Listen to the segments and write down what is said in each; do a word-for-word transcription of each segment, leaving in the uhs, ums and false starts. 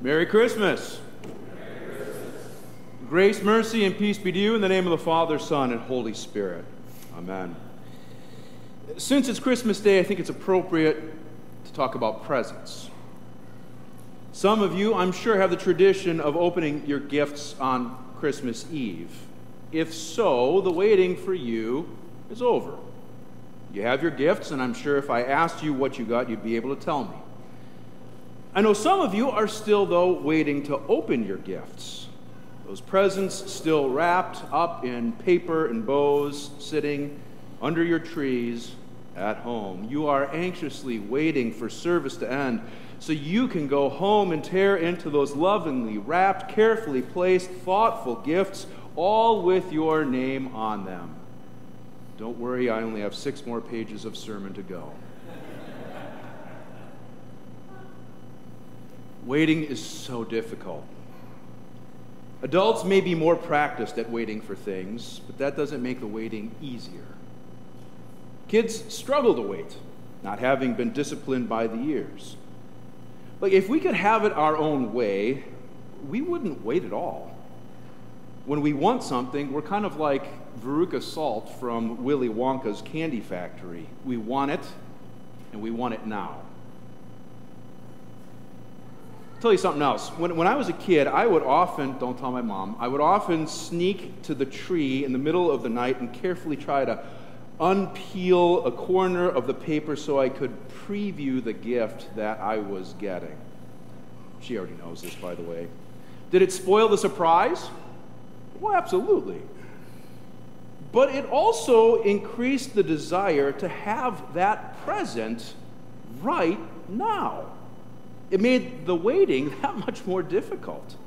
Merry Christmas. Merry Christmas. Grace, mercy, and peace be to you in the name of the Father, Son, and Holy Spirit. Amen. Since it's Christmas Day, I think it's appropriate to talk about presents. Some of you, I'm sure, have the tradition of opening your gifts on Christmas Eve. If so, the waiting for you is over. You have your gifts, and I'm sure if I asked you what you got, you'd be able to tell me. I know some of you are still, though, waiting to open your gifts. Those presents still wrapped up in paper and bows, sitting under your trees at home. You are anxiously waiting for service to end so you can go home and tear into those lovingly wrapped, carefully placed, thoughtful gifts, all with your name on them. Don't worry, I only have six more pages of sermon to go. Waiting is so difficult. Adults may be more practiced at waiting for things, but that doesn't make the waiting easier. Kids struggle to wait, not having been disciplined by the years. But if we could have it our own way, we wouldn't wait at all. When we want something, we're kind of like Veruca Salt from Willy Wonka's Candy Factory. We want it, and we want it now. I'll tell you something else. When, when I was a kid, I would often, don't tell my mom, I would often sneak to the tree in the middle of the night and carefully try to unpeel a corner of the paper so I could preview the gift that I was getting. She already knows this, by the way. Did it spoil the surprise? Well, absolutely. But it also increased the desire to have that present right now. It made the waiting that much more difficult,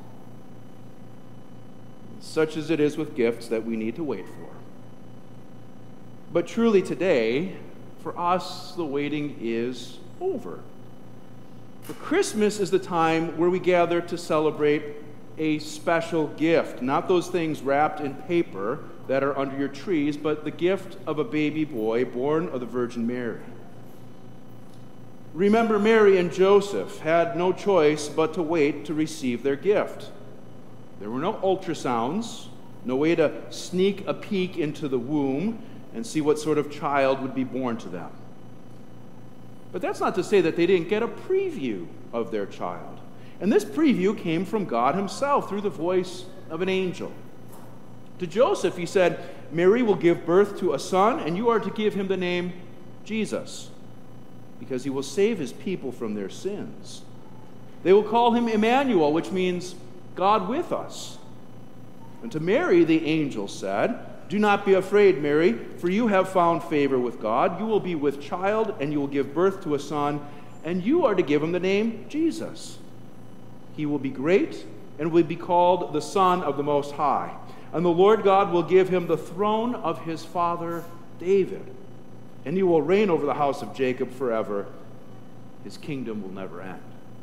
such as it is with gifts that we need to wait for. But truly today, for us, the waiting is over. For Christmas is the time where we gather to celebrate a special gift, not those things wrapped in paper that are under your trees, but the gift of a baby boy born of the Virgin Mary. Remember, Mary and Joseph had no choice but to wait to receive their gift. There were no ultrasounds, no way to sneak a peek into the womb and see what sort of child would be born to them. But that's not to say that they didn't get a preview of their child. And this preview came from God himself through the voice of an angel. To Joseph, he said, Mary will give birth to a son, and you are to give him the name Jesus, because he will save his people from their sins. They will call him Emmanuel, which means God with us. And to Mary, the angel said, do not be afraid, Mary, for you have found favor with God. You will be with child, and you will give birth to a son, and you are to give him the name Jesus. He will be great and will be called the Son of the Most High. And the Lord God will give him the throne of his father David. And he will reign over the house of Jacob forever. His kingdom will never end.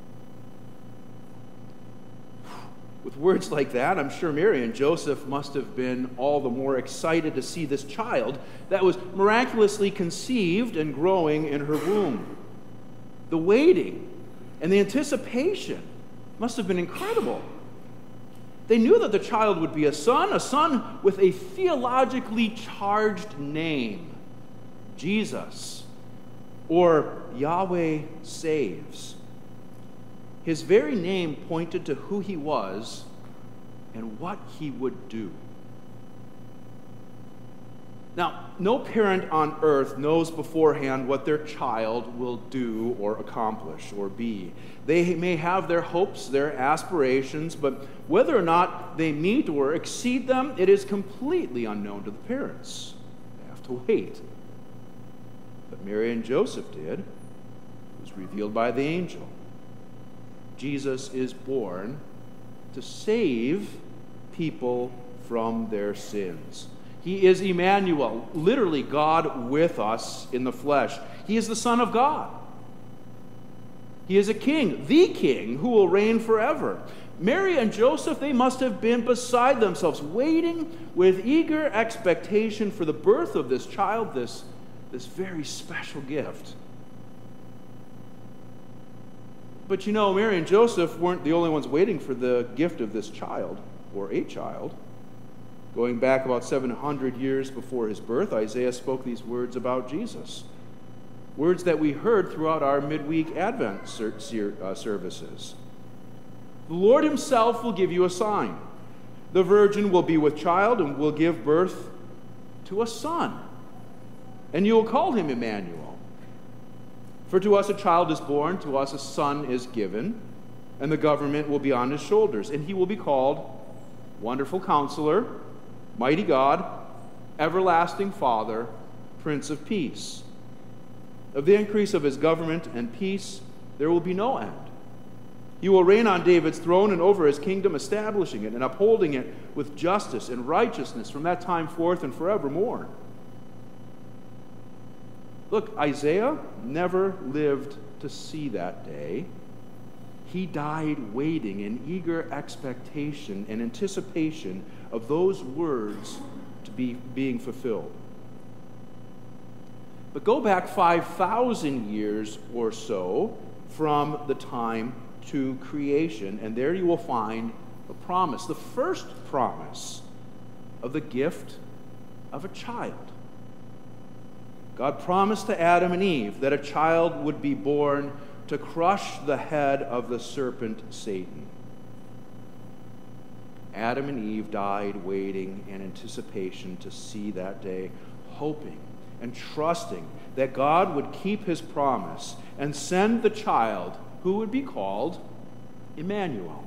With words like that, I'm sure Mary and Joseph must have been all the more excited to see this child that was miraculously conceived and growing in her womb. The waiting and the anticipation must have been incredible. They knew that the child would be a son, a son with a theologically charged name. Jesus, or Yahweh saves. His very name pointed to who he was and what he would do. Now, no parent on earth knows beforehand what their child will do or accomplish or be. They may have their hopes, their aspirations, but whether or not they meet or exceed them, it is completely unknown to the parents. They have to wait. But Mary and Joseph did. It was revealed by the angel. Jesus is born to save people from their sins. He is Emmanuel, literally God with us in the flesh. He is the Son of God. He is a king, the king, who will reign forever. Mary and Joseph, they must have been beside themselves, waiting with eager expectation for the birth of this child, this this very special gift. But you know, Mary and Joseph weren't the only ones waiting for the gift of this child, or a child. Going back about seven hundred years before his birth, Isaiah spoke these words about Jesus. Words that we heard throughout our midweek Advent services. The Lord himself will give you a sign. The virgin will be with child and will give birth to a son. And you will call him Emmanuel. For to us a child is born, to us a son is given, and the government will be on his shoulders. And he will be called Wonderful Counselor, Mighty God, Everlasting Father, Prince of Peace. Of the increase of his government and peace there will be no end. He will reign on David's throne and over his kingdom, establishing it and upholding it with justice and righteousness from that time forth and forevermore. Look, Isaiah never lived to see that day. He died waiting in eager expectation and anticipation of those words to be being fulfilled. But go back five thousand years or so from the time to creation, and there you will find a promise, the first promise of the gift of a child. God promised to Adam and Eve that a child would be born to crush the head of the serpent Satan. Adam and Eve died waiting in anticipation to see that day, hoping and trusting that God would keep his promise and send the child who would be called Emmanuel.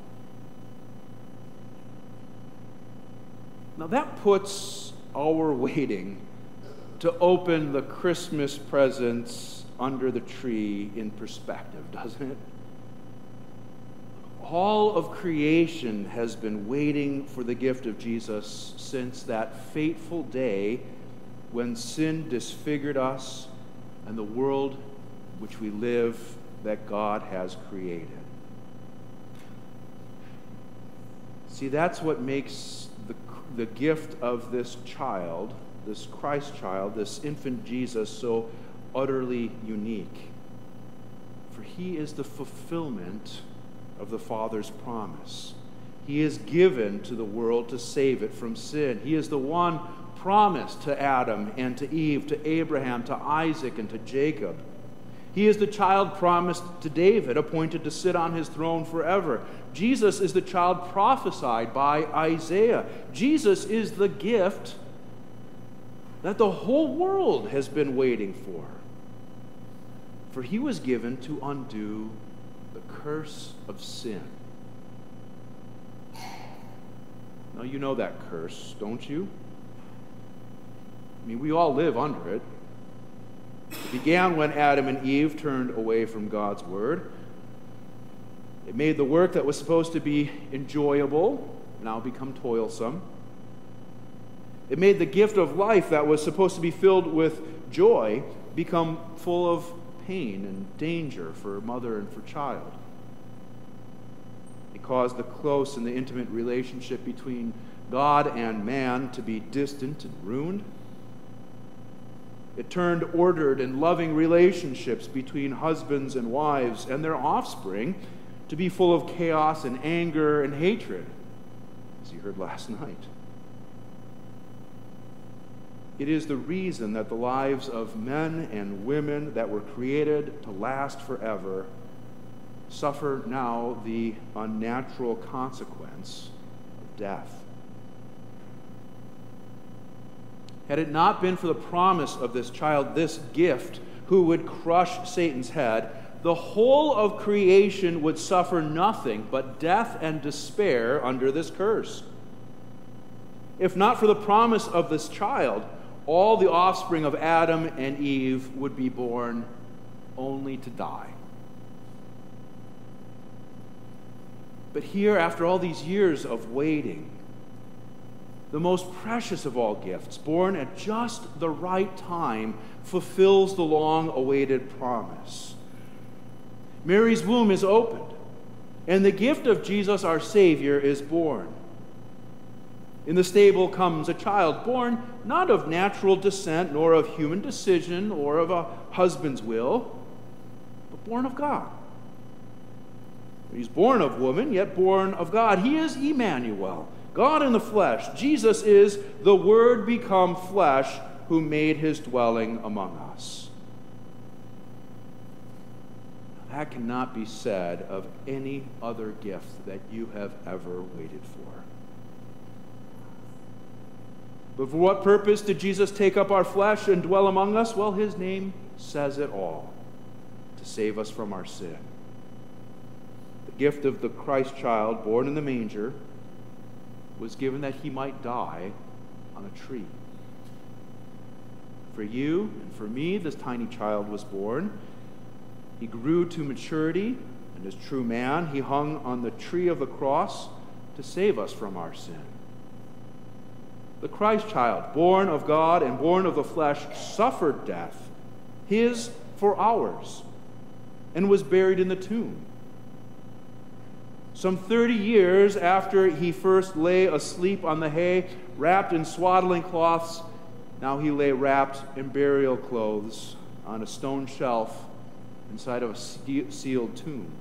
Now that puts our waiting to open the Christmas presents under the tree in perspective, doesn't it? All of creation has been waiting for the gift of Jesus since that fateful day when sin disfigured us and the world which we live that God has created. See, that's what makes the, the gift of this child, this Christ child, this infant Jesus, so utterly unique. For he is the fulfillment of the Father's promise. He is given to the world to save it from sin. He is the one promised to Adam and to Eve, to Abraham, to Isaac, and to Jacob. He is the child promised to David, appointed to sit on his throne forever. Jesus is the child prophesied by Isaiah. Jesus is the gift that the whole world has been waiting for. For he was given to undo the curse of sin. Now, you know that curse, don't you? I mean, we all live under it. It began when Adam and Eve turned away from God's word. It made the work that was supposed to be enjoyable now become toilsome. It made the gift of life that was supposed to be filled with joy become full of pain and danger for mother and for child. It caused the close and the intimate relationship between God and man to be distant and ruined. It turned ordered and loving relationships between husbands and wives and their offspring to be full of chaos and anger and hatred, as you heard last night. It is the reason that the lives of men and women that were created to last forever suffer now the unnatural consequence of death. Had it not been for the promise of this child, this gift, who would crush Satan's head, the whole of creation would suffer nothing but death and despair under this curse. If not for the promise of this child, all the offspring of Adam and Eve would be born only to die. But here, after all these years of waiting, the most precious of all gifts, born at just the right time, fulfills the long-awaited promise. Mary's womb is opened, and the gift of Jesus, our Savior, is born. In the stable comes a child, born not of natural descent, nor of human decision, or of a husband's will, but born of God. He's born of woman, yet born of God. He is Emmanuel, God in the flesh. Jesus is the Word become flesh who made his dwelling among us. That cannot be said of any other gift that you have ever waited for. But for what purpose did Jesus take up our flesh and dwell among us? Well, his name says it all: to save us from our sin. The gift of the Christ child born in the manger was given that he might die on a tree. For you and for me, this tiny child was born. He grew to maturity, and as true man, he hung on the tree of the cross to save us from our sin. The Christ child, born of God and born of the flesh, suffered death, his for ours, and was buried in the tomb. Some thirty years after he first lay asleep on the hay, wrapped in swaddling cloths, now he lay wrapped in burial clothes on a stone shelf inside of a sealed tomb.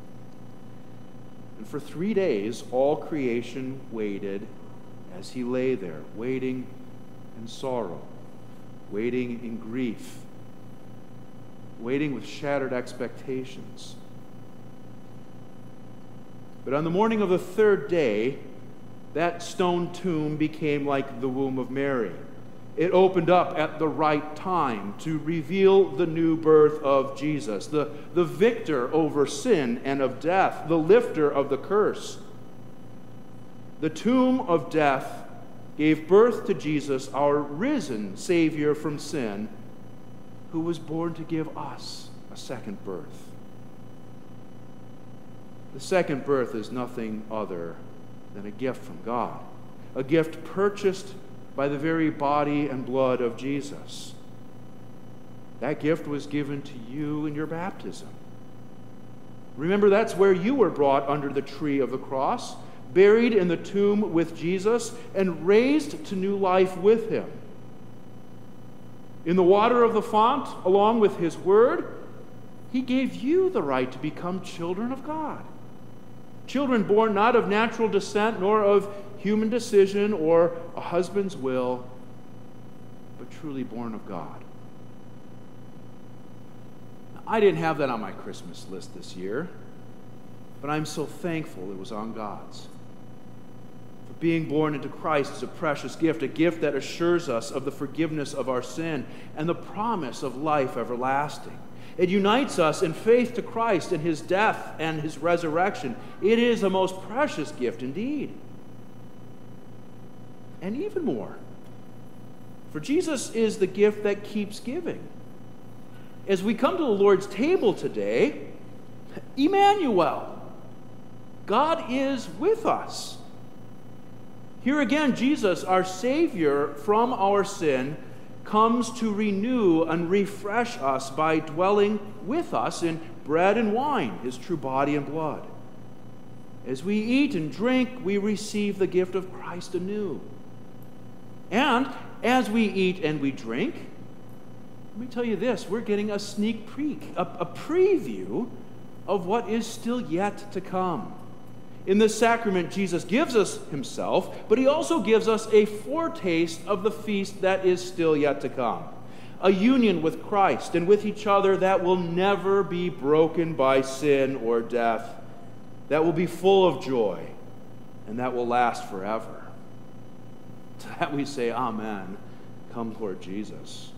And for three days, all creation waited as he lay there, waiting in sorrow, waiting in grief, waiting with shattered expectations. But on the morning of the third day, that stone tomb became like the womb of Mary. It opened up at the right time to reveal the new birth of Jesus, the, the victor over sin and of death, the lifter of the curse. The tomb of death gave birth to Jesus, our risen Savior from sin, who was born to give us a second birth. The second birth is nothing other than a gift from God, a gift purchased by the very body and blood of Jesus. That gift was given to you in your baptism. Remember, that's where you were brought under the tree of the cross, buried in the tomb with Jesus, and raised to new life with him. In the water of the font, along with his word, he gave you the right to become children of God. Children born not of natural descent, nor of human decision or a husband's will, but truly born of God. Now, I didn't have that on my Christmas list this year, but I'm so thankful it was on God's. For being born into Christ is a precious gift, a gift that assures us of the forgiveness of our sin and the promise of life everlasting. It unites us in faith to Christ and his death and his resurrection. It is a most precious gift indeed. And even more, for Jesus is the gift that keeps giving. As we come to the Lord's table today, Emmanuel, God is with us. Here again, Jesus, our Savior from our sin, comes to renew and refresh us by dwelling with us in bread and wine, his true body and blood. As we eat and drink, we receive the gift of Christ anew. And as we eat and we drink, let me tell you this, we're getting a sneak peek, a, a preview of what is still yet to come. In this sacrament, Jesus gives us himself, but he also gives us a foretaste of the feast that is still yet to come. A union with Christ and with each other that will never be broken by sin or death, that will be full of joy, and that will last forever. To that we say, Amen. Come, Lord Jesus.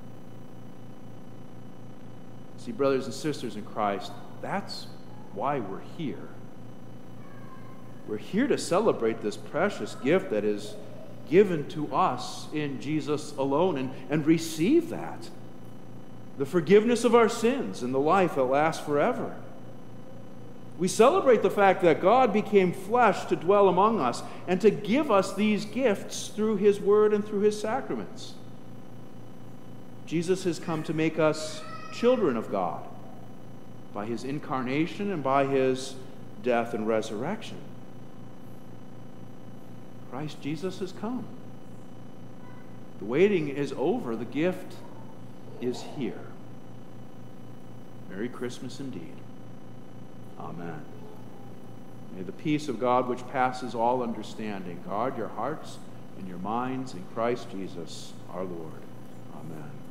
See, brothers and sisters in Christ, that's why we're here. We're here to celebrate this precious gift that is given to us in Jesus alone and, and receive that. The forgiveness of our sins and the life that lasts forever. We celebrate the fact that God became flesh to dwell among us and to give us these gifts through his word and through his sacraments. Jesus has come to make us children of God by his incarnation and by his death and resurrection. Christ Jesus has come. The waiting is over. The gift is here. Merry Christmas indeed. Amen. May the peace of God, which passes all understanding, guard your hearts and your minds in Christ Jesus our Lord. Amen.